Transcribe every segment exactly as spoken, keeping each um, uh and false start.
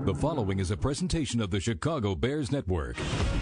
The following is a presentation of the Chicago Bears Network.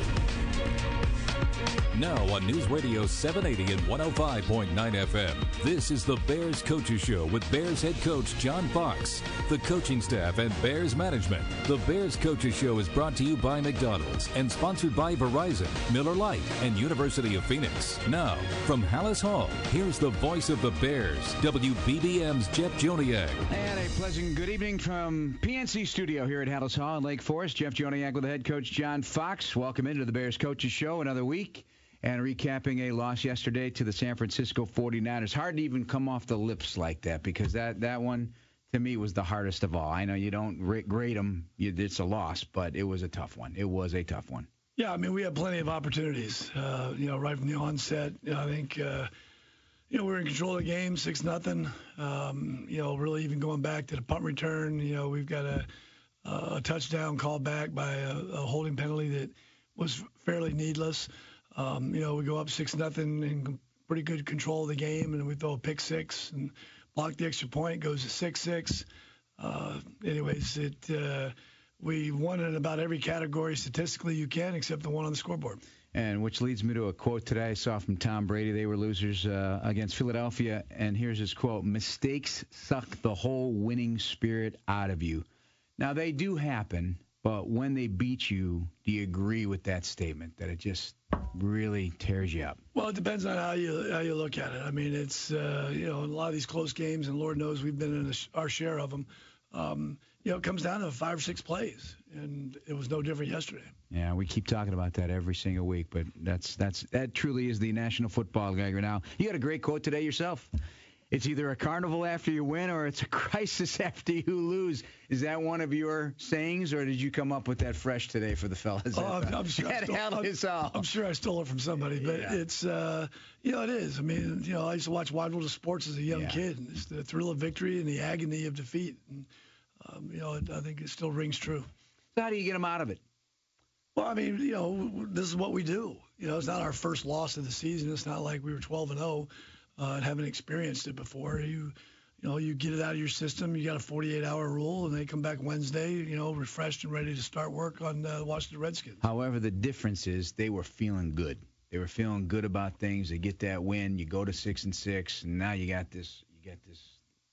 Now on News Radio seven eighty and one oh five point nine F M, this is the Bears Coaches Show with Bears head coach John Fox, the coaching staff, and Bears management. The Bears Coaches Show is brought to you by McDonald's and sponsored by Verizon, Miller Lite, and University of Phoenix. Now, from Hallis Hall, here's the voice of the Bears, W B B M's Jeff Joniak. And a pleasant good evening from P N C Studio here at Hallis Hall in Lake Forest. Jeff Joniak with the head coach John Fox. Welcome into the Bears Coaches Show, another week. And recapping a loss yesterday to the San Francisco forty-niners. Hard to even come off the lips like that because that, that one, to me, was the hardest of all. I know you don't grade them. You, it's a loss, but it was a tough one. It was a tough one. Yeah, I mean, we had plenty of opportunities, uh, you know, right from the onset. You know, I think, uh, you know, we were in control of the game, six nothing. Um, you know, really even going back to the punt return, you know, we've got a, a touchdown called back by a, a holding penalty that was fairly needless. Um, you know, we go up six nothing in pretty good control of the game, and we throw a pick six and block the extra point. Goes to six six. Uh, anyways, it uh, we won in about every category statistically you can, except the one on the scoreboard. And which leads me to a quote today I saw from Tom Brady. They were losers uh, against Philadelphia, and here's his quote: "Mistakes suck the whole winning spirit out of you." Now they do happen, but when they beat you, do you agree with that statement that it just really tears you up? Well, it depends on how you how you look at it. I mean, it's uh, you know, a lot of these close games, and Lord knows we've been in a sh- our share of them. Um, you know, it comes down to five or six plays, and it was no different yesterday. Yeah, we keep talking about that every single week, but that's that's that truly is the National Football League right now. You had a great quote today yourself. It's either a carnival after you win or it's a crisis after you lose. Is that one of your sayings, or did you come up with that fresh today for the fellas? Oh, I'm, I'm, sure I stole, I'm, I'm sure I stole it from somebody, but yeah. it's, uh, you know, it is. I mean, you know, I used to watch Wide World of Sports as a young yeah. kid. And it's the thrill of victory and the agony of defeat. And, um, you know, I think it still rings true. So how do you get them out of it? Well, I mean, you know, this is what we do. You know, it's not our first loss of the season. It's not like we were twelve and oh. Uh, and haven't experienced it before. You, you know, you get it out of your system. You got a forty-eight hour rule, and they come back Wednesday, you know, refreshed and ready to start work on uh, Washington Redskins. However, the difference is they were feeling good. They were feeling good about things. They get that win. You go to six and six, and now you got this. You got this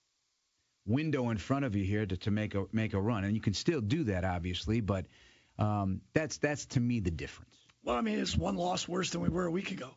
window in front of you here to, to make a make a run, and you can still do that, obviously. But um, that's that's to me the difference. Well, I mean, it's one loss worse than we were a week ago.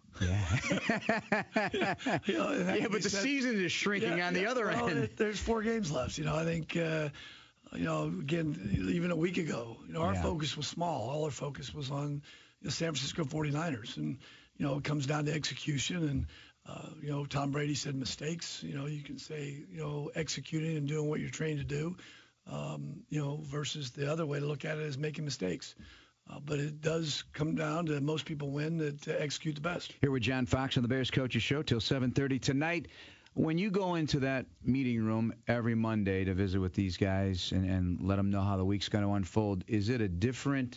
Yeah. you know, yeah, but the said, season is shrinking yeah, on the yeah, other well, end. It, there's four games left. You know, I think, uh, you know, again, even a week ago, you know, our yeah. focus was small. All our focus was on the San Francisco forty-niners. And, you know, it comes down to execution. And, uh, you know, Tom Brady said mistakes. You know, you can say, you know, executing and doing what you're trained to do, um, you know, versus the other way to look at it is making mistakes. Uh, but it does come down to most people win to, to execute the best. Here with John Fox on the Bears Coaches Show till seven thirty tonight. When you go into that meeting room every Monday to visit with these guys and, and let them know how the week's going to unfold, is it a different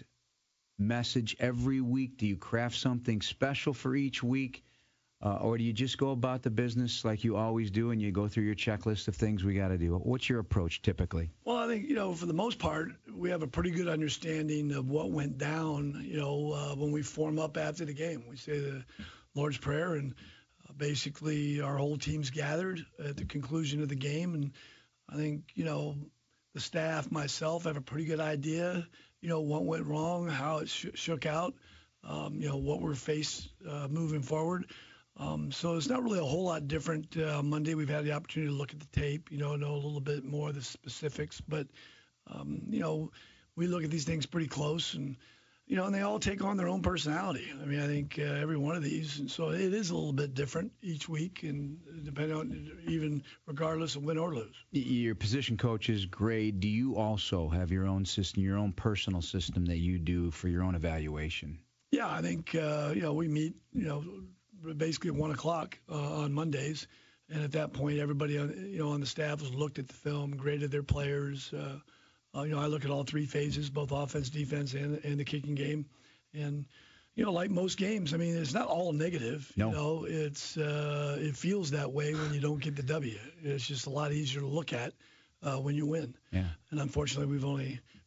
message every week? Do you craft something special for each week? Uh, or do you just go about the business like you always do and you go through your checklist of things we got to do? What's your approach typically? Well, I think, you know, for the most part, we have a pretty good understanding of what went down, you know, uh, when we form up after the game. We say the Lord's Prayer, and uh, basically our whole team's gathered at the conclusion of the game. And I think, you know, the staff, myself, have a pretty good idea, you know, what went wrong, how it sh- shook out, um, you know, what we're faced uh, moving forward. Um, so it's not really a whole lot different. Uh, Monday we've had the opportunity to look at the tape, you know, know a little bit more of the specifics. But, um, you know, we look at these things pretty close, and, you know, and they all take on their own personality. I mean, I think uh, every one of these, and so it is a little bit different each week, and depending on even regardless of win or lose. Your position coaches grade. Do you also have your own system, your own personal system that you do for your own evaluation? Yeah, I think, uh, you know, we meet, you know, basically at one o'clock uh, on Mondays, and at that point, everybody on you know on the staff has looked at the film, graded their players. Uh, uh, you know, I look at all three phases, both offense, defense, and and the kicking game, and you know, like most games, I mean, it's not all negative. No. You know, it's uh, it feels that way when you don't get the W. It's just a lot easier to look at uh, when you win. Yeah. And unfortunately, we've only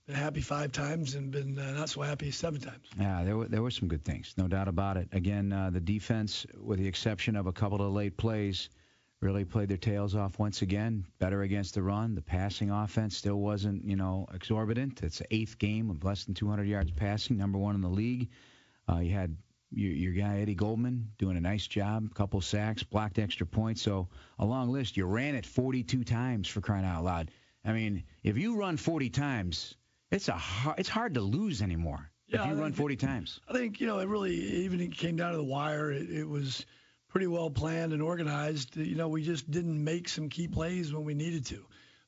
been happy five times and been uh, not so happy seven times. Yeah, there were there were some good things, no doubt about it. Again, uh, the defense, with the exception of a couple of late plays, really played their tails off once again. Better against the run. The passing offense still wasn't, you know, exorbitant. It's the eighth game of less than two hundred yards passing, number one in the league. Uh, you had your, your guy Eddie Goldman doing a nice job, a couple sacks, blocked extra points. So a long list. You ran it forty-two times, for crying out loud. I mean, if you run forty times, it's a hard, it's hard to lose anymore. Yeah, if you I run think, forty times. I think, you know, it really, even it came down to the wire. It, it was pretty well planned and organized. You know, we just didn't make some key plays when we needed to.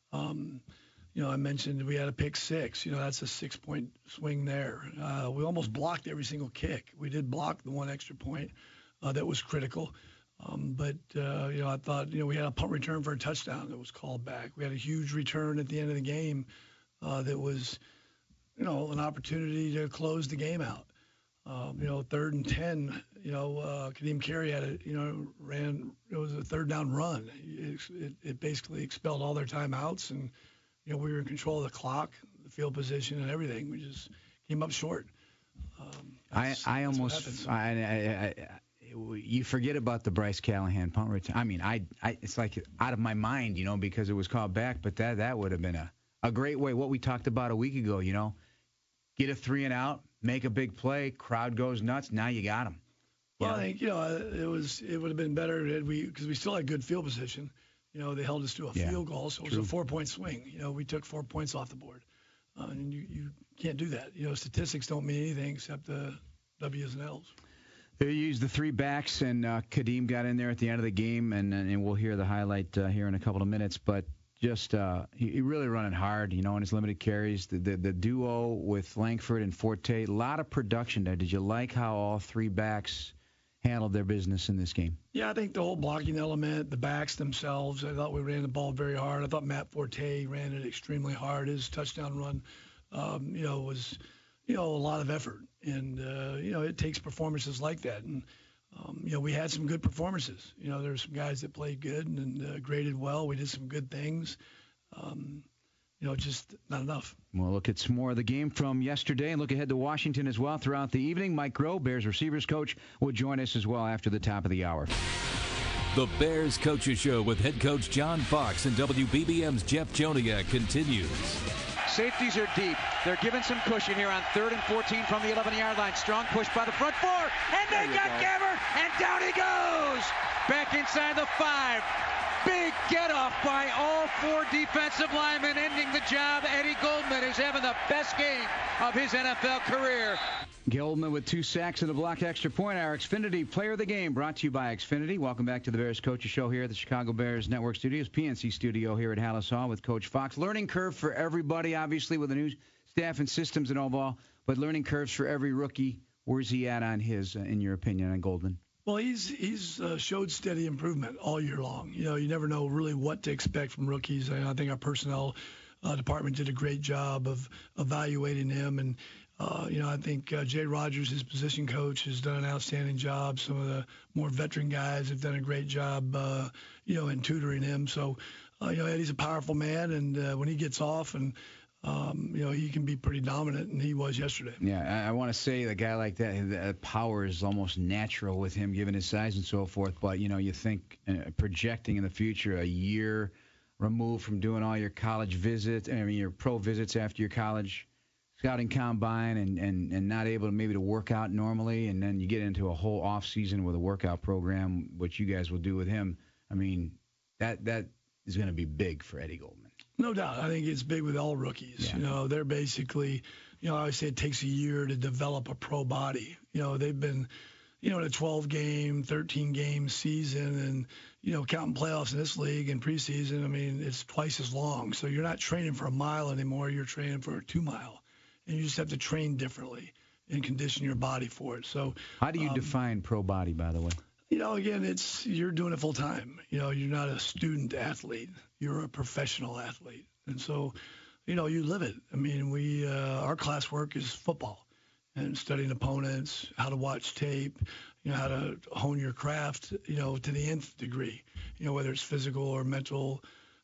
Um, you know, I mentioned we had a pick six. You know, that's a six-point swing there. Uh, we almost blocked every single kick. We did block the one extra point uh, that was critical. Um, but, uh, you know, I thought, you know, we had a punt return for a touchdown that was called back. We had a huge return at the end of the game uh, that was, you know, an opportunity to close the game out. Um, you know, third and ten, you know, uh, Kadeem Carey had it, you know, ran, it was a third down run. It, it, it basically expelled all their timeouts, and, you know, we were in control of the clock, the field position, and everything. We just came up short. Um, I, I almost, I, I, I, you forget about the Bryce Callahan punt return. I mean, I, I, it's like out of my mind, you know, because it was called back, but that, that would have been a, a great way. What we talked about a week ago, you know, get a three and out, make a big play, crowd goes nuts. Now you got them. Well, know? I think, you know, it was, it would have been better had we, because we still had good field position. You know, they held us to a yeah, field goal, so it was true. a four-point swing. You know, we took four points off the board. Uh, and you, you can't do that. You know, statistics don't mean anything except the W's and L's. They used the three backs, and uh, Kadeem got in there at the end of the game, and, and we'll hear the highlight uh, here in a couple of minutes. But just uh, he, he really running hard, you know, in his limited carries. The, the, the duo with Langford and Forte, a lot of production there. Did you like how all three backs handled their business in this game? Yeah, I think the whole blocking element, the backs themselves, I thought we ran the ball very hard. I thought Matt Forte ran it extremely hard. His touchdown run, um, you know, was, you know, a lot of effort. And, uh, you know, it takes performances like that. And, um, you know, we had some good performances. You know, there were some guys that played good and, and uh, graded well. We did some good things. Um, you know, just not enough. We'll look at some more of the game from yesterday and look ahead to Washington as well throughout the evening. Mike Groh, Bears receivers coach, will join us as well after the top of the hour. The Bears Coaches Show with head coach John Fox and W B B M's Jeff Joniak continues. Safeties are deep. They're given some cushion here on third and fourteen from the eleven-yard line. Strong push by the front four, and they got go. Gabbert, and down he goes. Back inside the five. Big get-off by all four defensive linemen, ending the job. Eddie Goldman is having the best game of his N F L career. Goldman with two sacks and a blocked extra point. Our Xfinity Player of the Game brought to you by Xfinity. Welcome back to the Bears Coaches Show here at the Chicago Bears Network Studios, P N C Studio here at Hallis Hall with Coach Fox. Learning curve for everybody, obviously, with the new staff and systems and all, but learning curves for every rookie. Where's he at on his, uh, in your opinion, on Goldman? Well, he's he's uh, showed steady improvement all year long. You know, you never know really what to expect from rookies. I, I think our personnel uh, department did a great job of evaluating him. And, uh, you know, I think uh, Jay Rogers, his position coach, has done an outstanding job. Some of the more veteran guys have done a great job, uh, you know, in tutoring him. So, uh, you know, Eddie's a powerful man, and uh, when he gets off and Um, you know, he can be pretty dominant, and he was yesterday. Yeah, I, I want to say a guy like that, the power is almost natural with him, given his size and so forth. But, you know, you think uh, projecting in the future, a year removed from doing all your college visits, I mean, your pro visits after your college scouting combine and, and, and not able to maybe to work out normally, and then you get into a whole off season with a workout program, which you guys will do with him. I mean, that that is going to be big for Eddie Goldman. No doubt. I think it's big with all rookies. Yeah. You know, they're basically, you know, I always say it takes a year to develop a pro body. You know, they've been, you know, in a twelve-game, thirteen-game season and, you know, counting playoffs in this league and preseason, I mean, it's twice as long. So you're not training for a mile anymore. You're training for a two-mile. And you just have to train differently and condition your body for it. So how do you um, define pro body, by the way? You know, again, it's you're doing it full time. You know, you're not a student athlete. You're a professional athlete. And so, you know, you live it. I mean, we uh, our classwork is football and studying opponents, how to watch tape, you know, how to hone your craft, you know, to the nth degree, you know, whether it's physical or mental,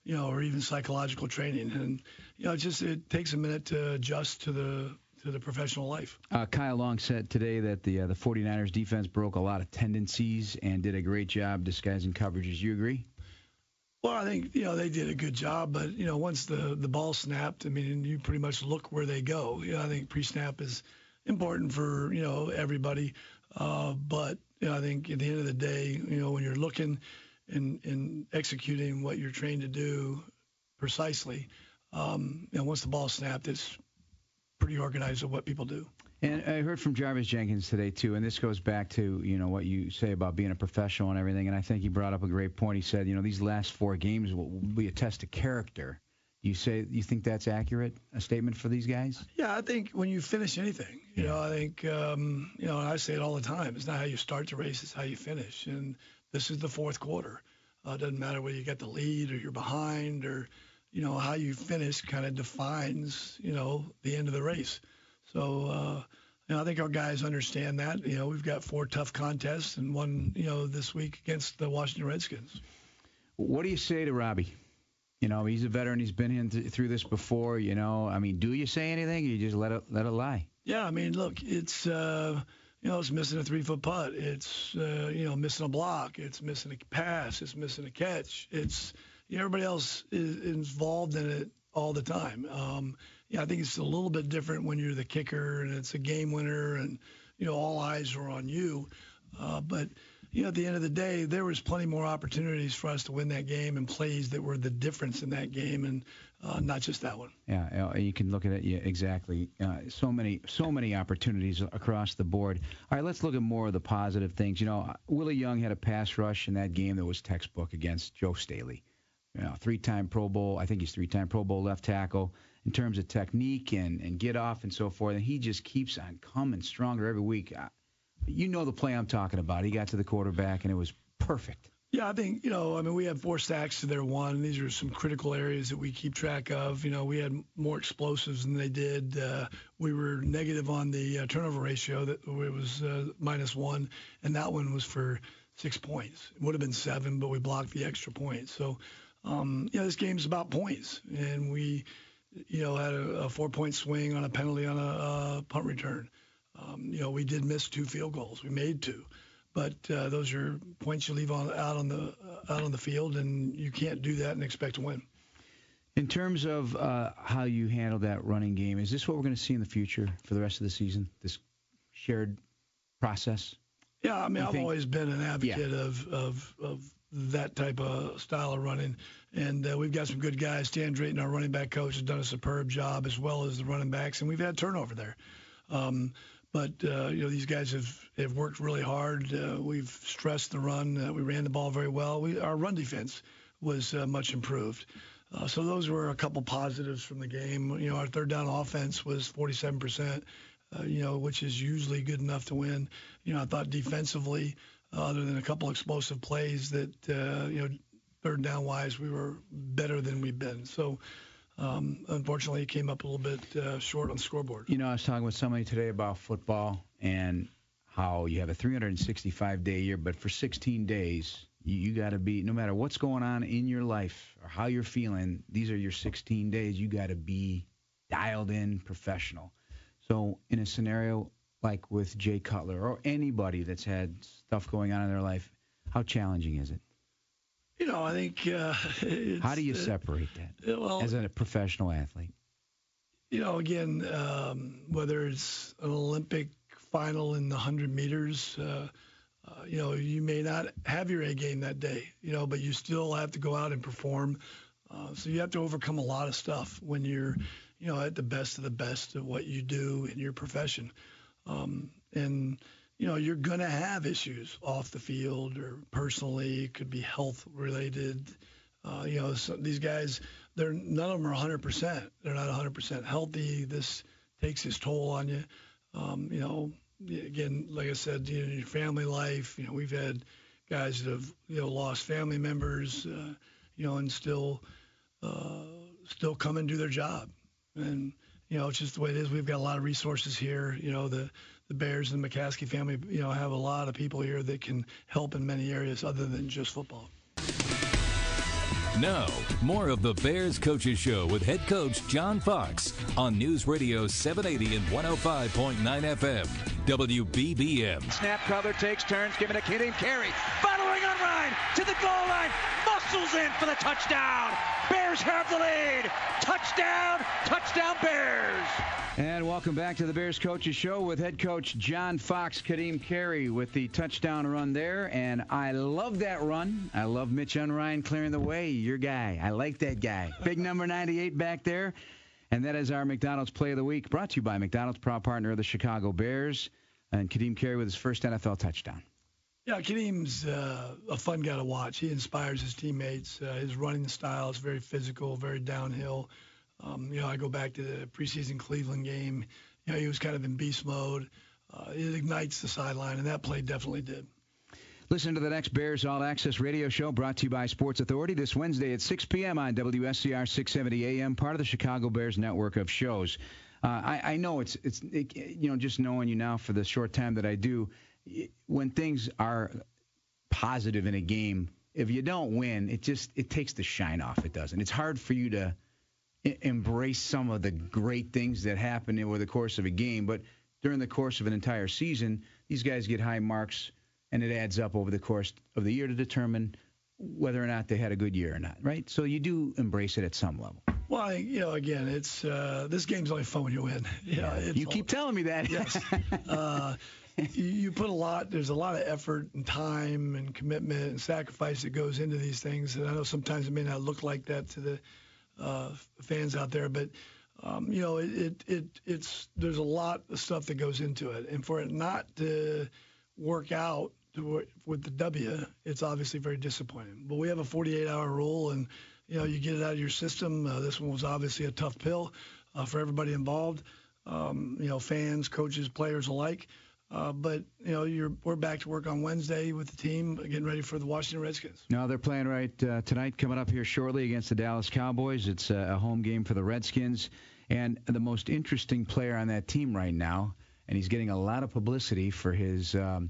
you know, or even psychological training. And, you know, it just it takes a minute to adjust to the to the professional life. Uh, Kyle Long said today that the uh, the 49ers defense broke a lot of tendencies and did a great job disguising coverages. You agree? Well, I think, you know, they did a good job, but, you know, once the, the ball snapped, I mean, you pretty much look where they go. You know, I think pre-snap is important for, you know, everybody. Uh, but, you know, I think at the end of the day, you know, when you're looking and, and executing what you're trained to do precisely, um, you know, once the ball snapped, it's pretty organized of what people do. And I heard from Jarvis Jenkins today, too, and this goes back to, you know, what you say about being a professional and everything, and I think he brought up a great point. He said, you know, these last four games will be a test of character. You say you think that's accurate, a statement for these guys? Yeah, I think when you finish anything, you yeah. know, I think, um, you know, and I say it all the time, it's not how you start the race, it's how you finish. And this is the fourth quarter. Uh, it doesn't matter whether you get the lead or you're behind or, you know, how you finish kind of defines, you know, the end of the race. So, uh, you know, I think our guys understand that. You know, we've got four tough contests and one, you know, this week against the Washington Redskins. What do you say to Robbie? You know, he's a veteran. He's been in th- through this before. You know, I mean, do you say anything or you just let it let it lie? Yeah, I mean, look, it's, uh, you know, it's missing a three-foot putt. It's, uh, you know, missing a block. It's missing a pass. It's missing a catch. It's, you know, everybody else is involved in it all the time. Um, yeah, I think it's a little bit different when you're the kicker and it's a game winner and, you know, all eyes are on you. Uh, but, you know, at the end of the day, there was plenty more opportunities for us to win that game and plays that were the difference in that game and uh, not just that one. Yeah, you can look at it. Yeah, exactly. Uh, so many, so many opportunities across the board. All right, let's look at more of the positive things. You know, Willie Young had a pass rush in that game that was textbook against Joe Staley. You know, three-time Pro Bowl. I think he's three-time Pro Bowl left tackle in terms of technique and, and get off and so forth. And he just keeps on coming stronger every week. You know the play I'm talking about. He got to the quarterback, and it was perfect. Yeah, I think, you know, I mean, we had four sacks to their one. These are some critical areas that we keep track of. You know, we had more explosives than they did. Uh, we were negative on the uh, turnover ratio. That it was uh, minus one, and that one was for six points. It would have been seven, but we blocked the extra point. So, um, you know, this game's about points, and we, you know, had a, a four-point swing on a penalty on a uh, punt return. Um, you know, we did miss two field goals. We made two. But uh, those are points you leave on, out on the uh, out on the field, and you can't do that and expect to win. In terms of uh, how you handle that running game, is this what we're going to see in the future for the rest of the season, this shared process? Yeah, I mean, you I've think? always been an advocate yeah. of, of of that type of style of running, and uh, we've got some good guys. Stan Drayton, our running back coach, has done a superb job, as well as the running backs, and we've had turnover there. Um, But, uh, you know, these guys have, have worked really hard. Uh, we've stressed the run. Uh, we ran the ball very well. We, our run defense was uh, much improved. Uh, so those were a couple positives from the game. You know, our third down offense was forty-seven percent, uh, you know, which is usually good enough to win. You know, I thought defensively, uh, other than a couple explosive plays that, uh, you know, third down-wise, we were better than we've been. So, Um, unfortunately, it came up a little bit uh, short on the scoreboard. You know, I was talking with somebody today about football and how you have a three hundred sixty-five day year, but for sixteen days, you, you got to be, no matter what's going on in your life or how you're feeling, these are your sixteen days. You got to be dialed in, professional. So in a scenario like with Jay Cutler or anybody that's had stuff going on in their life, how challenging is it? You know, I think. Uh, How do you separate that well, as a professional athlete? You know, again, um, whether it's an Olympic final in the one hundred meters, uh, uh, you know, you may not have your A game that day, you know, but you still have to go out and perform. Uh, so you have to overcome a lot of stuff when you're, you know, at the best of the best of what you do in your profession. Um, and you know, you're going to have issues off the field or personally. It could be health related. Uh, you know, so these guys, they're none of them are one hundred percent. They're not one hundred percent healthy. This takes its toll on you. Um, you know, again, like I said, you know, your family life, you know, we've had guys that have, you know, lost family members, uh, you know, and still, uh, still come and do their job. And, you know, it's just the way it is. We've got a lot of resources here. You know, the, the Bears and the McCaskey family, you know, have a lot of people here that can help in many areas other than just football. Now, more of the Bears Coaches Show with head coach John Fox on News Radio seven eighty and one oh five point nine F M, W B B M. Snap cover, takes turns, giving a Ka'Deem Carey. Following on Ryan to the goal line. Muscles in for the touchdown. Bears have the lead. Touchdown, touchdown Bears. And welcome back to the Bears Coaches Show with head coach John Fox. Ka'Deem Carey with the touchdown run there. And I love that run. I love Mitch Unrein clearing the way. Your guy. I like that guy. Big number ninety-eight back there. And that is our McDonald's Play of the Week, brought to you by McDonald's, proud partner of the Chicago Bears. And Ka'Deem Carey with his first N F L touchdown. Yeah, Ka'Deem's uh, a fun guy to watch. He inspires his teammates. Uh, his running style is very physical, very downhill. Um, you know, I go back to the preseason Cleveland game. You know, he was kind of in beast mode. Uh, it ignites the sideline, and that play definitely did. Listen to the next Bears All Access radio show brought to you by Sports Authority this Wednesday at six p.m. on W S C R six seventy A M, part of the Chicago Bears network of shows. Uh, I, I know it's, it's it, you know, just knowing you now for the short time that I do, when things are positive in a game, if you don't win, it just it takes the shine off. It doesn't. It's hard for you to I- embrace some of the great things that happen over the course of a game, but during the course of an entire season, these guys get high marks, and it adds up over the course of the year to determine whether or not they had a good year or not, right? So you do embrace it at some level. Well, I, you know, again, it's uh, this game's only fun when you win. You know, it's you keep all, telling me that. Yes. uh, you, you put a lot. There's a lot of effort and time and commitment and sacrifice that goes into these things. And I know sometimes it may not look like that to the uh, fans out there, but um, you know, it, it it it's there's a lot of stuff that goes into it, and for it not to work out to, with the W, it's obviously very disappointing. But we have a forty-eight hour rule, and you know, you get it out of your system. Uh, this one was obviously a tough pill uh, for everybody involved, um, you know, fans, coaches, players alike. Uh, but, you know, you're, we're back to work on Wednesday with the team, getting ready for the Washington Redskins. No, they're playing right uh, tonight, coming up here shortly against the Dallas Cowboys. It's a, a home game for the Redskins. And the most interesting player on that team right now, and he's getting a lot of publicity for his um,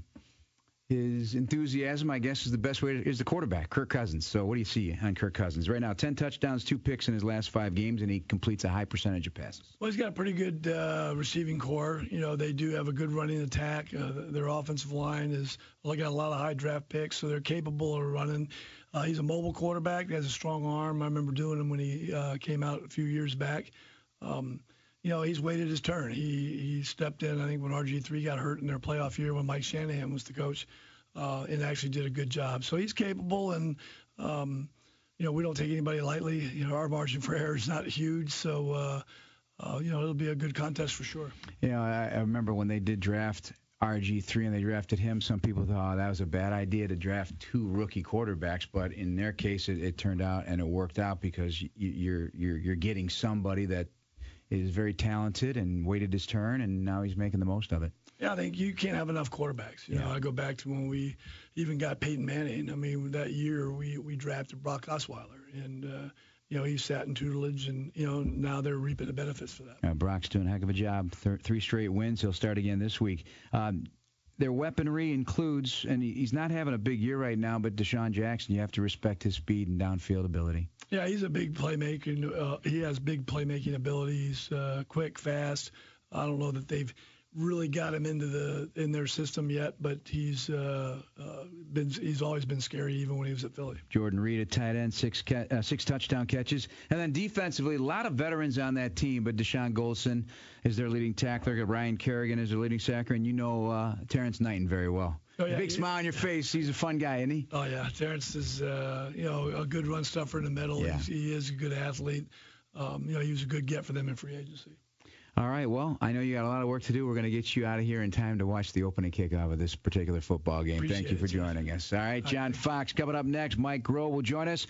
his enthusiasm, I guess, is the best way to, is the quarterback, Kirk Cousins. So what do you see on Kirk Cousins? Right now, ten touchdowns, two picks in his last five games, and he completes a high percentage of passes. Well, he's got a pretty good uh, receiving core. You know, they do have a good running attack. Uh, their offensive line is got a lot of high draft picks, so they're capable of running. Uh, he's a mobile quarterback. He has a strong arm. I remember doing him when he uh, came out a few years back. Um, you know, he's waited his turn. He he stepped in, I think, when R G three got hurt in their playoff year when Mike Shanahan was the coach, uh, and actually did a good job. So he's capable, and, um, you know, we don't take anybody lightly. You know, our margin for error is not huge, so, uh, uh, you know, it'll be a good contest for sure. Yeah, I, I remember when they did draft R G three and they drafted him, some people thought oh, that was a bad idea to draft two rookie quarterbacks, but in their case, it, it turned out and it worked out because you, you're you're you're getting somebody that is very talented and waited his turn, and now he's making the most of it. Yeah, I think you can't have enough quarterbacks. You yeah. know, I go back to when we even got Peyton Manning. I mean, that year we, we drafted Brock Osweiler, and, uh, you know, he sat in tutelage, and, you know, now they're reaping the benefits for that. Uh, Brock's doing a heck of a job. Th- three straight wins. He'll start again this week. Um, their weaponry includes, and he's not having a big year right now, but Deshaun Jackson, you have to respect his speed and downfield ability. Yeah, he's a big playmaker. Uh, he has big playmaking abilities, uh, quick, fast. I don't know that they've really got him into the in their system yet, but he's uh, uh, been he's always been scary even when he was at Philly. Jordan Reed at tight end, six ca- uh, six touchdown catches, and then defensively, a lot of veterans on that team. But Deshaun Goldson is their leading tackler. Ryan Kerrigan is their leading sacker, and you know uh, Terrence Knighton very well. Oh, yeah. Big smile on your face. He's a fun guy, isn't he? Oh yeah, Terrence is uh, you know a good run stuffer in the middle. Yeah. He's, he is a good athlete. Um, you know, he was a good get for them in free agency. All right, well, I know you got a lot of work to do. We're going to get you out of here in time to watch the opening kickoff of this particular football game. Appreciate Thank you for it, joining us. All right, John Fox coming up next. Mike Groh will join us.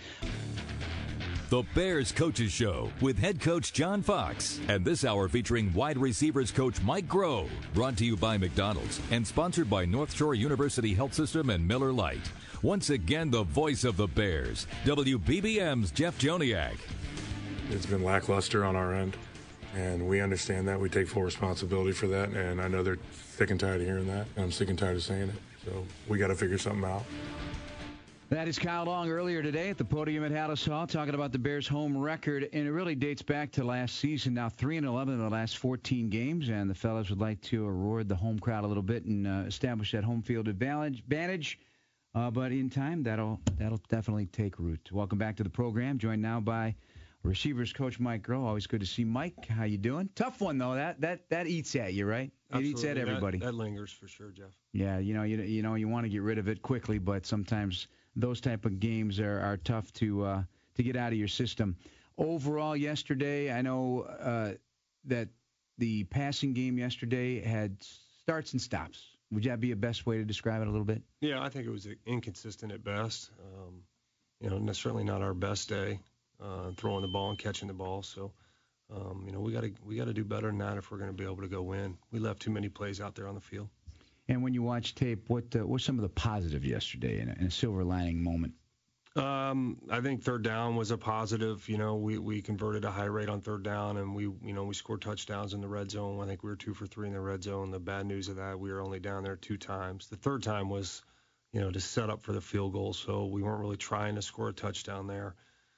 The Bears Coaches Show with head coach John Fox. And this hour featuring wide receivers coach Mike Groh. Brought to you by McDonald's and sponsored by North Shore University Health System and Miller Lite. Once again, the voice of the Bears, W B B M's Jeff Joniak. It's been lackluster on our end, and we understand that. We take full responsibility for that, and I know they're sick and tired of hearing that, and I'm sick and tired of saying it. So we got to figure something out. That is Kyle Long earlier today at the podium at Hallis Hall talking about the Bears' home record, and it really dates back to last season. Now three and eleven in the last fourteen games, and the fellas would like to reward the home crowd a little bit and uh, establish that home field advantage. Uh, but in time, that'll that'll definitely take root. Welcome back to the program. Joined now by receivers coach Mike Groh. Always good to see Mike. How you doing? Tough one though. That that that eats at you, right? Absolutely. It eats at everybody. That, that lingers for sure, Jeff. Yeah, you know, you you know, you want to get rid of it quickly, but sometimes those type of games are, are tough to uh, to get out of your system. Overall, yesterday, I know uh, that the passing game yesterday had starts and stops. Would that be a best way to describe it a little bit? Yeah, I think it was inconsistent at best. Um, you know, certainly not our best day uh, throwing the ball and catching the ball. So, um, you know, we got to we got to do better than that if we're going to be able to go win. We left too many plays out there on the field. And when you watch tape, what uh, what's some of the positive yesterday in a, in a silver lining moment? Um, I think third down was a positive. You know, we, we converted a high rate on third down, and we you know we scored touchdowns in the red zone. I think we were two for three in the red zone. The bad news of that, we were only down there two times. The third time was, you know, to set up for the field goal, so we weren't really trying to score a touchdown there.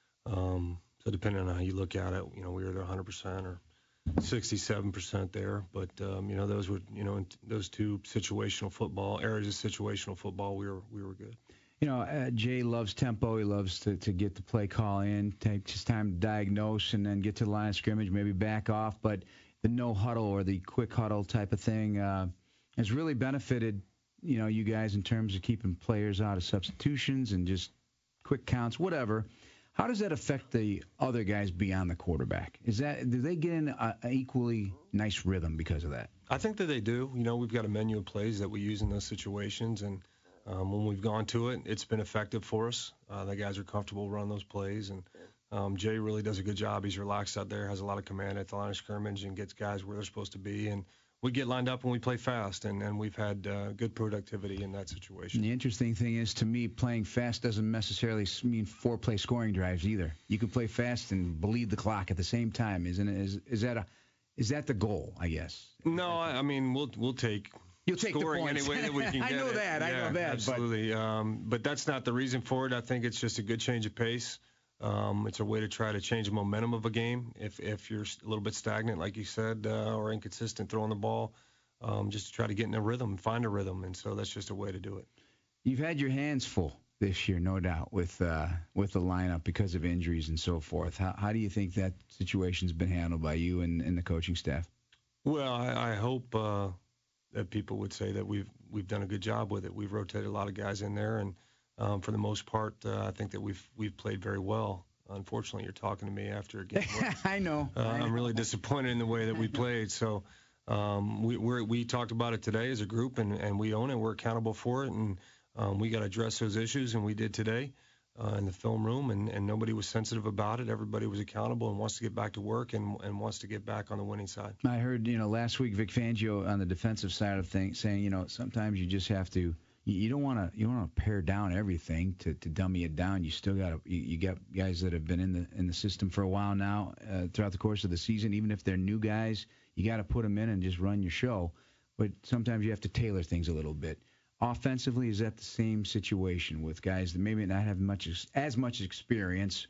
Um, so depending on how you look at it, you know, we were there one hundred percent or sixty-seven percent there, but um, you know those were you know in those two situational football areas of situational football we were we were good. You know, uh, Jay loves tempo. He loves to, to get the play call in, take his time to diagnose, and then get to the line of scrimmage, maybe back off. But the no huddle or the quick huddle type of thing uh, has really benefited you know you guys in terms of keeping players out of substitutions and just quick counts, whatever. How does that affect the other guys beyond the quarterback? Is that do they get in an equally nice rhythm because of that? I think that they do. You know, we've got a menu of plays that we use in those situations, and um, when we've gone to it, it's been effective for us. Uh, the guys are comfortable running those plays, and um, Jay really does a good job. He's relaxed out there, has a lot of command at the line of scrimmage, and gets guys where they're supposed to be. And we get lined up and we play fast, and, and we've had uh, good productivity in that situation. And the interesting thing is, to me, playing fast doesn't necessarily mean four-play scoring drives either. You can play fast and bleed the clock at the same time. Isn't it? Is, is that a is that the goal? I guess. No, I, I mean we'll we'll take. You'll take scoring the points. any way that we can get I know it. that. Yeah, I know that. Absolutely. But, um, but that's not the reason for it. I think it's just a good change of pace. Um, it's a way to try to change the momentum of a game. If if you're a little bit stagnant, like you said, uh, or inconsistent throwing the ball. Um, just to try to get in a rhythm, find a rhythm, and so that's just a way to do it. You've had your hands full this year, no doubt, with uh, with the lineup because of injuries and so forth. How, how do you think that situation's been handled by you and, and the coaching staff? Well, I, I hope uh, that people would say that we've we've done a good job with it. We've rotated a lot of guys in there, and um, for the most part, uh, I think that we've we've played very well. Unfortunately, you're talking to me after a game. I know. Uh, I know. I'm really disappointed in the way that we played. So. Um, we we're, we talked about it today as a group, and, and we own it. We're accountable for it, and um, we got to address those issues, and we did today uh, in the film room, and, and nobody was sensitive about it. Everybody was accountable and wants to get back to work and, and wants to get back on the winning side. I heard, you know, last week Vic Fangio on the defensive side of things saying, you know, sometimes you just have to. You don't want to. You don't want to pare down everything to, to dummy it down. You still got to. You, you got guys that have been in the in the system for a while now, uh, throughout the course of the season. Even if they're new guys, you got to put them in and just run your show. But sometimes you have to tailor things a little bit. Offensively, is that the same situation with guys that maybe not have much as much experience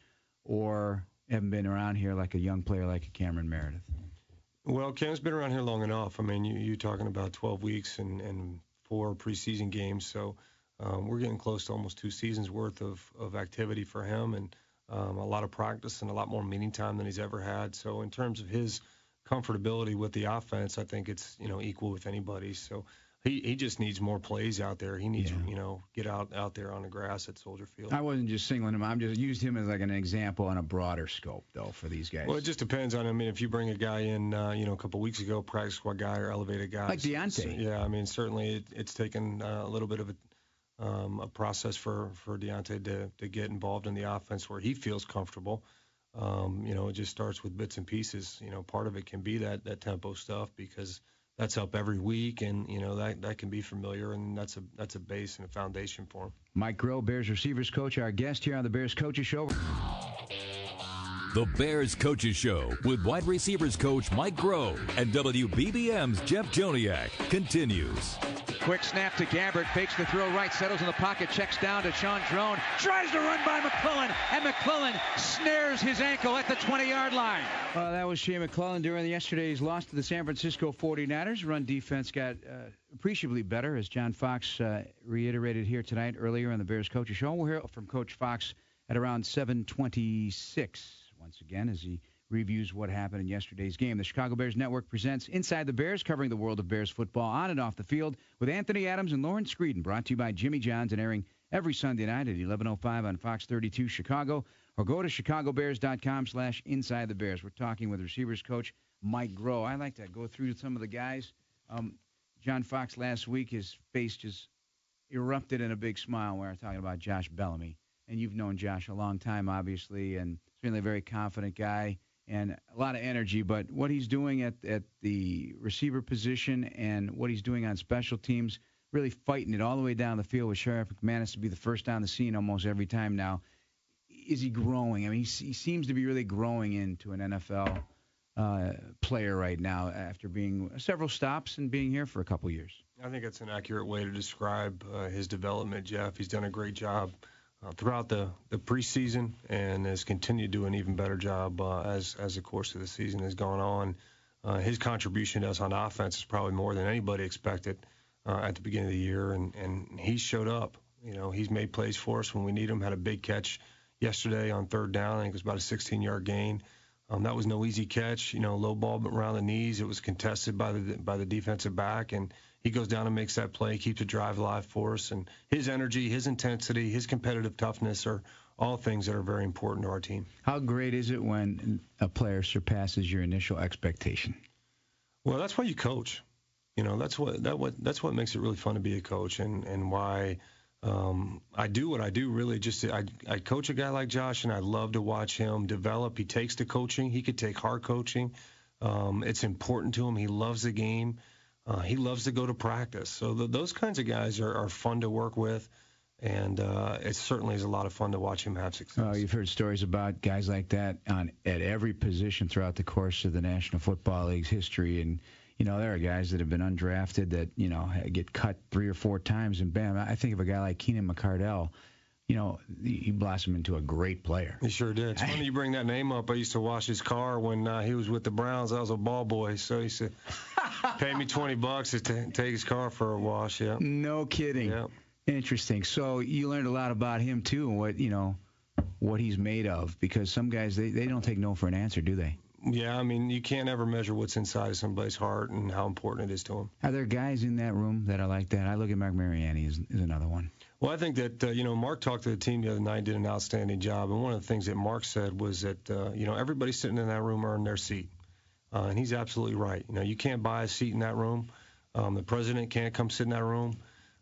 or haven't been around here like a young player like a Cameron Meredith? Well, Cam's been around here long enough. I mean, you you talking about twelve weeks and and. four preseason games, so um, we're getting close to almost two seasons worth of, of activity for him, and um, a lot of practice and a lot more meeting time than he's ever had. So in terms of his comfortability with the offense, I think it's you know equal with anybody. So he, he just needs more plays out there. He needs yeah. you know get out out there on the grass at Soldier Field. I wasn't just singling him. I'm just used him as like an example on a broader scope though for these guys. Well, it just depends on. I mean, if you bring a guy in, uh, you know, a couple weeks ago, practice squad guy or elevated guy like Deontay. So, yeah, I mean, certainly it, it's taken uh, a little bit of a, um, a process for for Deontay to to get involved in the offense where he feels comfortable. Um, you know, it just starts with bits and pieces. You know, part of it can be that that tempo stuff because that's up every week, and you know that that can be familiar, and that's a that's a base and a foundation for him. Mike Groh, Bears receivers coach, our guest here on the Bears Coaches Show. The Bears Coaches Show with wide receivers coach Mike Groh and W B B M's Jeff Joniak continues. Quick snap to Gabbert, fakes the throw right, settles in the pocket, checks down to Sean Drone, tries to run by McClellan, and McClellan snares his ankle at the twenty-yard line. Well, that was Shea McClellan during yesterday's loss to the San Francisco forty-niners. Run defense got uh, appreciably better, as John Fox uh, reiterated here tonight earlier on the Bears Coaches Show. We'll hear from Coach Fox at around seven twenty-six once again as he reviews what happened in yesterday's game. The Chicago Bears Network presents Inside the Bears, covering the world of Bears football on and off the field with Anthony Adams and Lauren Screeden, brought to you by Jimmy John's and airing every Sunday night at eleven oh five on Fox thirty-two Chicago, or go to chicago bears dot com slash inside the bears. We're talking with receivers coach Mike Groh. I like to go through some of the guys. Um, John Fox last week, his face just erupted in a big smile when we were talking about Josh Bellamy. And you've known Josh a long time, obviously, and certainly a very confident guy and a lot of energy. But what he's doing at, at the receiver position and what he's doing on special teams, really fighting it all the way down the field with Sheriff McManus to be the first on the scene almost every time now. Is he growing? I mean, he, he seems to be really growing into an N F L uh, player right now after being several stops and being here for a couple years. I think it's an accurate way to describe uh, his development, Jeff. He's done a great job uh, throughout the, the preseason and has continued to do an even better job uh, as, as the course of the season has gone on. Uh, his contribution to us on offense is probably more than anybody expected uh, at the beginning of the year, and, and he showed up. You know, he's made plays for us when we need him, had a big catch yesterday on third down. I think it was about a sixteen-yard gain. Um, that was no easy catch, you know, low ball around the knees. It was contested by the by the defensive back, and he goes down and makes that play, keeps the drive alive for us. And his energy, his intensity, his competitive toughness are all things that are very important to our team. How great is it when a player surpasses your initial expectation? Well, that's why you coach. You know, that's what that what that's what makes it really fun to be a coach, and and why. Um, I do what I do really just to, I, I coach a guy like Josh, and I love to watch him develop. He takes to coaching. He could take hard coaching. Um, it's important to him. He loves the game. Uh, he loves to go to practice. So the, those kinds of guys are, are fun to work with, and uh, it certainly is a lot of fun to watch him have success. Oh, you've heard stories about guys like that on at every position throughout the course of the National Football League's history, and you know, there are guys that have been undrafted that, you know, get cut three or four times, and bam, I think of a guy like Keenan McCardell. You know, he blossomed into a great player. He sure did. It's funny you bring that name up. I used to wash his car when uh, he was with the Browns. I was a ball boy, so he used to pay me twenty bucks to t- take his car for a wash. Yeah. No kidding. Yeah. Interesting. So you learned a lot about him too, and what you know, what he's made of. Because some guys they, they don't take no for an answer, do they? Yeah, I mean, you can't ever measure what's inside of somebody's heart and how important it is to them. Are there guys in that room that are like that? I look at Mark Mariani as, as another one. Well, I think that, uh, you know, Mark talked to the team the other night, did an outstanding job. And one of the things that Mark said was that, uh, you know, everybody sitting in that room earned their seat. Uh, and he's absolutely right. You know, you can't buy a seat in that room. Um, the president can't come sit in that room.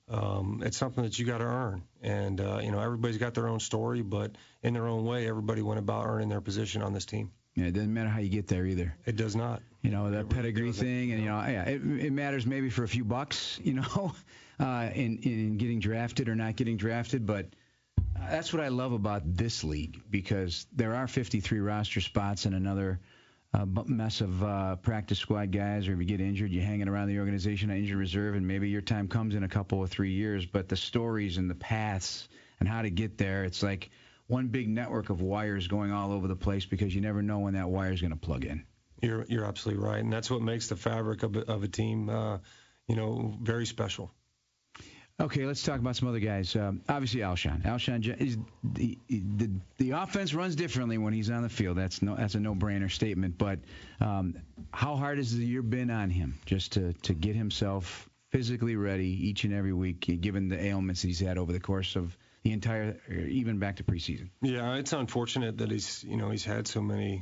Um, it's something that you got to earn. And, uh, you know, everybody's got their own story, but in their own way, everybody went about earning their position on this team. Yeah, it doesn't matter how you get there either. It does not. You know, that pedigree thing, and, you know, yeah, it, it matters maybe for a few bucks, you know, uh, in, in getting drafted or not getting drafted. But that's what I love about this league, because there are fifty-three roster spots and another uh, mess of uh, practice squad guys, or if you get injured, you're hanging around the organization on injured reserve, and maybe your time comes in a couple or three years. But the stories and the paths and how to get there, it's like one big network of wires going all over the place, because you never know when that wire is going to plug in. You're you're absolutely right, and that's what makes the fabric of a, of a team, uh, you know, very special. Okay, let's talk about some other guys. Um, obviously, Alshon. Alshon is the, the the offense runs differently when he's on the field. That's no that's a no-brainer statement. But um, how hard has the year been on him just to to get himself physically ready each and every week, given the ailments that he's had over the course of the entire, even back to preseason? Yeah, it's unfortunate that he's, you know, he's had so many,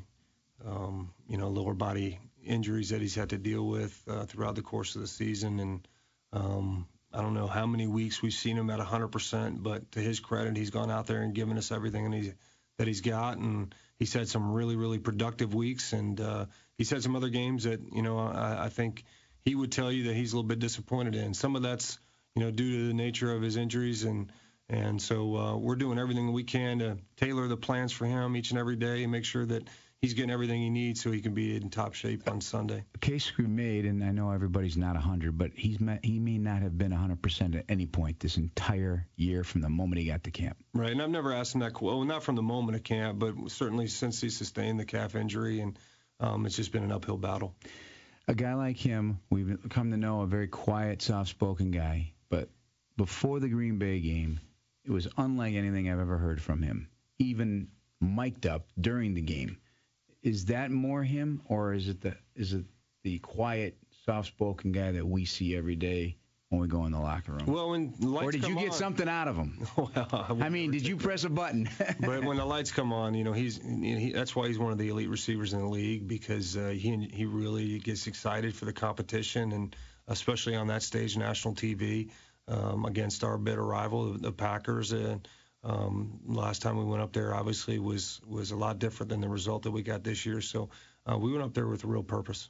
um, you know, lower body injuries that he's had to deal with uh, throughout the course of the season. And um, I don't know how many weeks we've seen him at one hundred percent, but to his credit, he's gone out there and given us everything and he's, that he's got. And he's had some really, really productive weeks. And uh, he's had some other games that, you know, I, I think he would tell you that he's a little bit disappointed in. Some of that's, you know, due to the nature of his injuries, and And so uh, we're doing everything we can to tailor the plans for him each and every day and make sure that he's getting everything he needs so he can be in top shape on Sunday. A case could be made, and I know everybody's not one hundred, but he's met, he may not have been one hundred percent at any point this entire year from the moment he got to camp. Right, and I've never asked him that. Well, not from the moment of camp, but certainly since he sustained the calf injury, and um, it's just been an uphill battle. A guy like him, we've come to know a very quiet, soft-spoken guy, but before the Green Bay game, it was unlike anything I've ever heard from him, even mic'd up during the game. Is that more him, or is it the is it the quiet, soft-spoken guy that we see every day when we go in the locker room? Well, when the lights or did come you get on, something out of him? Well, I, I mean, did you press a button? But when the lights come on, you know, he's he, that's why he's one of the elite receivers in the league, because uh, he he really gets excited for the competition, and especially on that stage, national T V, um, against our bitter rival, the, the Packers. And um, last time we went up there, obviously, was was a lot different than the result that we got this year. So uh, we went up there with a real purpose.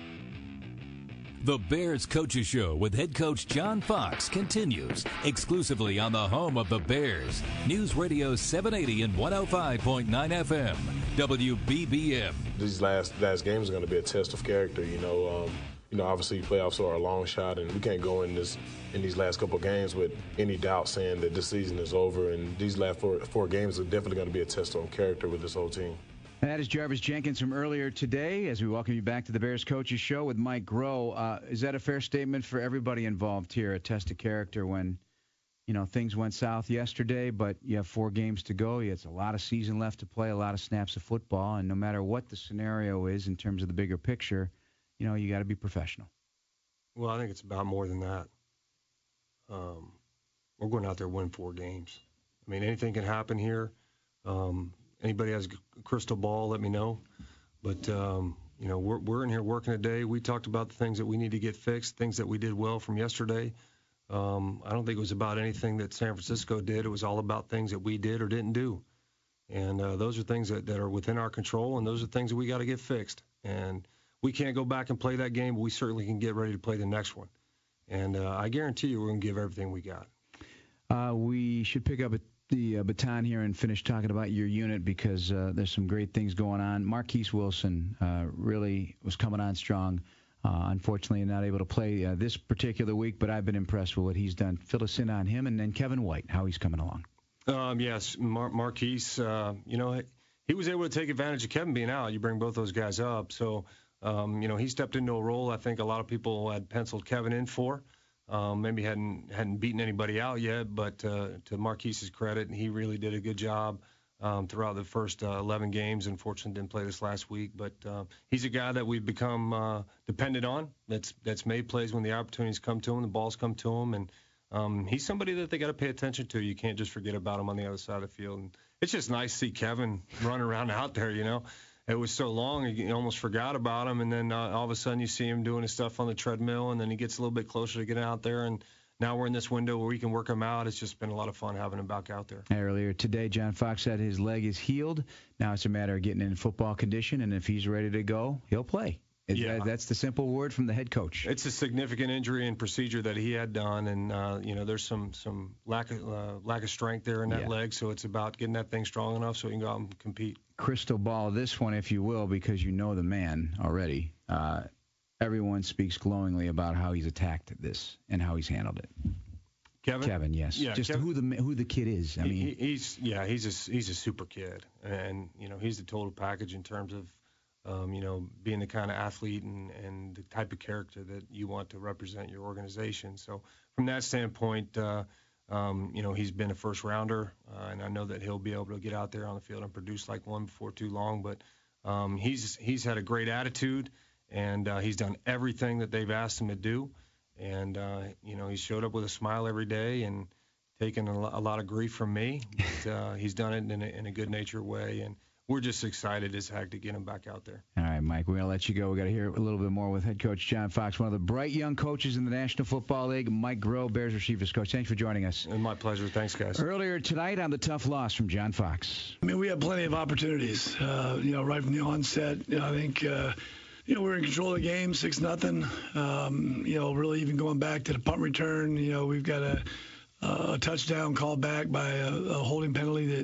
The Bears Coaches Show with head coach John Fox continues exclusively on the home of the Bears. News Radio seven eighty and one oh five point nine F M, W B B M. These last last games are going to be a test of character. You know, um, you know, obviously playoffs are a long shot, and we can't go in this in these last couple of games with any doubt saying that this season is over. And these last four, four games are definitely going to be a test on character with this whole team. That is Jarvis Jenkins from earlier today as we welcome you back to the Bears Coaches Show with Mike Groh. Uh, is that a fair statement for everybody involved here, a test of character when, you know, things went south yesterday, but you have four games to go. It's a lot of season left to play, a lot of snaps of football, and no matter what the scenario is in terms of the bigger picture, you know, you got to be professional. Well, I think it's about more than that. Um, we're going out there to win four games. I mean, anything can happen here. Um, Anybody has a crystal ball, let me know. But, um, you know, we're, we're in here working today. We talked about the things that we need to get fixed, things that we did well from yesterday. Um, I don't think it was about anything that San Francisco did. It was all about things that we did or didn't do. And uh, those are things that, that are within our control, and those are things that we got to get fixed. And we can't go back and play that game, but we certainly can get ready to play the next one. And uh, I guarantee you we're going to give everything we got. Uh, we should pick up a the uh, baton here and finish talking about your unit because uh, there's some great things going on. Marquise Wilson uh, really was coming on strong. Uh, unfortunately, not able to play uh, this particular week, but I've been impressed with what he's done. Fill us in on him, and then Kevin White, how he's coming along. Um, yes, Mar- Marquise, uh, you know, he was able to take advantage of Kevin being out. You bring both those guys up. So, um, you know, he stepped into a role I think a lot of people had penciled Kevin in for. Um, maybe hadn't hadn't beaten anybody out yet, but uh, to Marquise's credit, he really did a good job um, throughout the first uh, eleven games. Unfortunately, didn't play this last week, but uh, he's a guy that we've become uh, dependent on. That's that's made plays when the opportunities come to him, the balls come to him, and um, he's somebody that they got to pay attention to. You can't just forget about him on the other side of the field. And it's just nice to see Kevin run around out there, you know. It was so long, you almost forgot about him, and then uh, all of a sudden you see him doing his stuff on the treadmill, and then he gets a little bit closer to getting out there, and now we're in this window where we can work him out. It's just been a lot of fun having him back out there. Earlier today, John Fox said his leg is healed. Now it's a matter of getting in football condition, and if he's ready to go, he'll play. Is yeah. that, that's the simple word from the head coach. It's a significant injury and procedure that he had done, and uh, you know there's some some lack of uh, lack of strength there in that yeah. leg, so it's about getting that thing strong enough so he can go out and compete. Crystal ball this one, if you will, because you know the man already. Uh, everyone speaks glowingly about how he's attacked this and how he's handled it. Kevin, Kevin, yes. yeah, Just Kevin, who the who the kid is. I he, mean, he's yeah, he's a he's a super kid, and you know he's the total package in terms of. Um, you know, being the kind of athlete and, and the type of character that you want to represent your organization. So from that standpoint, uh, um, you know, he's been a first rounder, uh, and I know that he'll be able to get out there on the field and produce like one before too long. But um, he's he's had a great attitude, and uh, he's done everything that they've asked him to do. And, uh, you know, he showed up with a smile every day and taken a, a lot of grief from me. But, uh, he's done it in a, in a good-natured way. And we're just excited as heck to get him back out there. All right, Mike, we're going to let you go. We've got to hear a little bit more with head coach John Fox, one of the bright young coaches in the National Football League, Mike Groh, Bears receivers coach. Thanks for joining us. And my pleasure. Thanks, guys. Earlier tonight on the tough loss from John Fox. I mean, we had plenty of opportunities, uh, you know, right from the onset. You know, I think, uh, you know, we were in control of the game, six nothing. Um, you know, really even going back to the punt return, you know, we've got a, a touchdown called back by a, a holding penalty that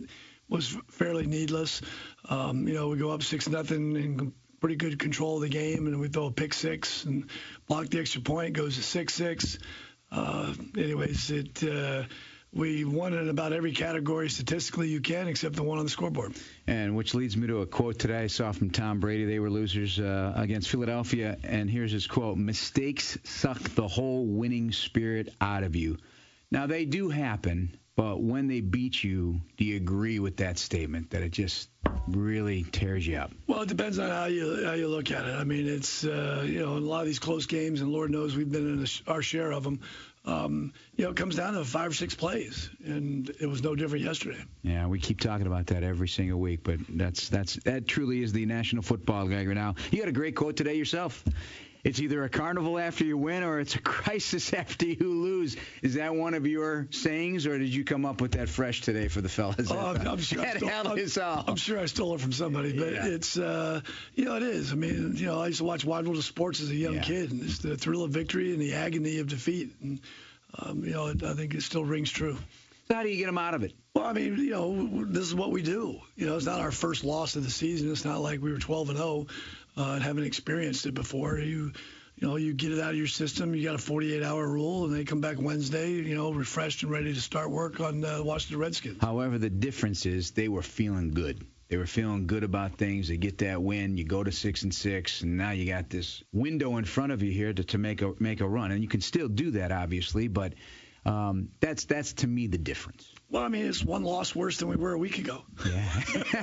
was fairly needless. Um, you know, we go up six nothing and pretty good control of the game, and we throw a pick six and block the extra point, goes to six six. Uh, anyways, it uh, we won in about every category statistically you can, except the one on the scoreboard. And which leads me to a quote today I saw from Tom Brady. They were losers uh, against Philadelphia, and here's his quote: "Mistakes suck the whole winning spirit out of you." Now, they do happen, but when they beat you, do you agree with that statement, that it just really tears you up? Well, it depends on how you how you look at it. I mean, it's, uh, you know, in a lot of these close games, and Lord knows we've been in a, our share of them, um, you know, it comes down to five or six plays, and it was no different yesterday. Yeah, we keep talking about that every single week, but that's that's that truly is the National Football League right now. You got a great quote today yourself. It's either a carnival after you win or it's a crisis after you lose. Is that one of your sayings, or did you come up with that fresh today for the fellas? Oh, I'm, I'm sure I stole, I'm, I'm sure I stole it from somebody, but yeah. it's, uh, you know, it is. I mean, you know, I used to watch Wide World of Sports as a young yeah. kid, and it's the thrill of victory and the agony of defeat. And, um, you know, I think it still rings true. So how do you get them out of it? Well, I mean, you know, this is what we do. You know, it's not our first loss of the season. It's not like we were twelve and oh. Uh, and haven't experienced it before. You, you know, you get it out of your system. You got a forty-eight hour rule, and they come back Wednesday, you know, refreshed and ready to start work on uh, Washington Redskins. However, the difference is they were feeling good. They were feeling good about things. They get that win. You go to six and six, and now you got this window in front of you here to, to make a make a run, and you can still do that, obviously, but um, that's that's to me the difference. Well, I mean, it's one loss worse than we were a week ago. Yeah.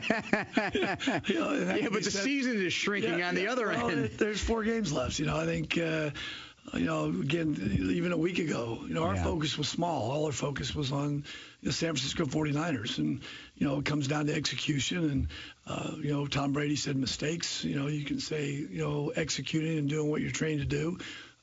you know, yeah, but the said, season is shrinking yeah, on the yeah, other well, end. It, there's four games left. You know, I think, uh, you know, again, even a week ago, you know, our yeah. focus was small. All our focus was on the San Francisco forty-niners. And, you know, it comes down to execution. And, uh, you know, Tom Brady said mistakes. You know, you can say, you know, executing and doing what you're trained to do,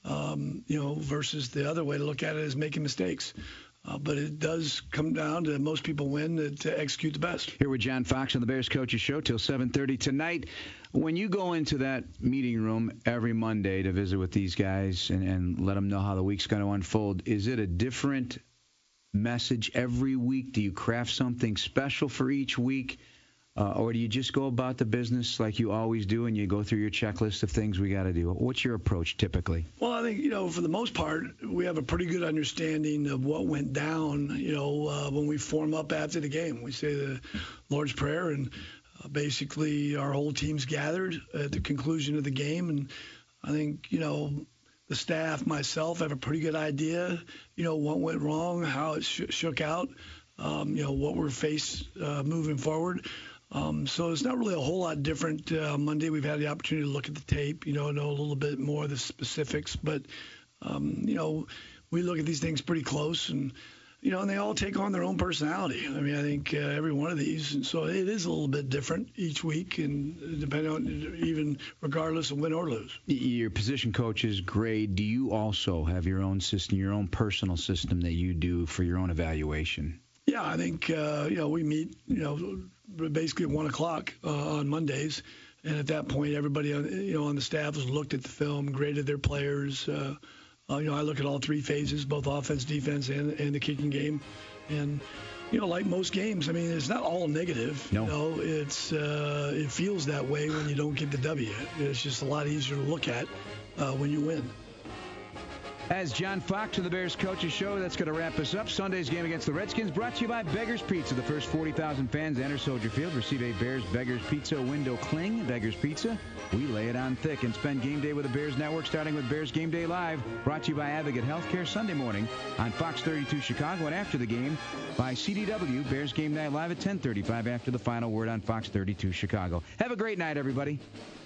um, you know, versus the other way to look at it is making mistakes. Uh, but it does come down to most people win to, to execute the best. Here with John Fox on the Bears Coaches Show till seven thirty tonight. When you go into that meeting room every Monday to visit with these guys and, and let them know how the week's going to unfold, is it a different message every week? Do you craft something special for each week? Uh, or do you just go about the business like you always do and you go through your checklist of things we got to do? What's your approach typically? Well, I think, you know, for the most part, we have a pretty good understanding of what went down, you know, uh, when we form up after the game. We say the Lord's Prayer, and uh, basically our whole team's gathered at the conclusion of the game. And I think, you know, the staff, myself, have a pretty good idea, you know, what went wrong, how it sh- shook out, um, you know, what we're faced uh, moving forward. Um, so it's not really a whole lot different. Uh, Monday we've had the opportunity to look at the tape, you know, know a little bit more of the specifics. But, um, you know, we look at these things pretty close, and, you know, and they all take on their own personality. I mean, I think uh, every one of these, and so it is a little bit different each week, and depending on, even regardless of win or lose. Your position coach's grade, do you also have your own system, your own personal system that you do for your own evaluation? Yeah, I think, uh, you know, we meet, you know, basically at one o'clock uh, on Mondays. And at that point, everybody, on, you know, on the staff has looked at the film, graded their players. Uh, uh, you know, I look at all three phases, both offense, defense, and, and the kicking game. And, you know, like most games, I mean, it's not all negative. No. You know, it's, uh, it feels that way when you don't get the W. It's just a lot easier to look at uh, when you win. As John Fox of the Bears Coaches Show, that's going to wrap us up. Sunday's game against the Redskins brought to you by Beggar's Pizza. The first forty thousand fans enter Soldier Field receive a Bears Beggar's Pizza window cling. Beggar's Pizza, we lay it on thick. And spend game day with the Bears Network, starting with Bears Game Day Live, brought to you by Advocate Healthcare Sunday morning on Fox thirty-two Chicago, and after the game by C D W, Bears Game Night Live at ten thirty-five after the final word on Fox thirty-two Chicago. Have a great night, everybody.